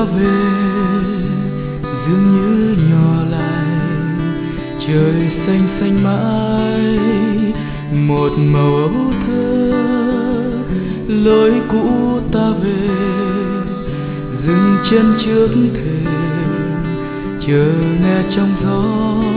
ta về dường như nhỏ lại, trời xanh xanh mãi một màu ấu thơ. Lối cũ ta về dừng chân trước thềm, chờ nghe trong gió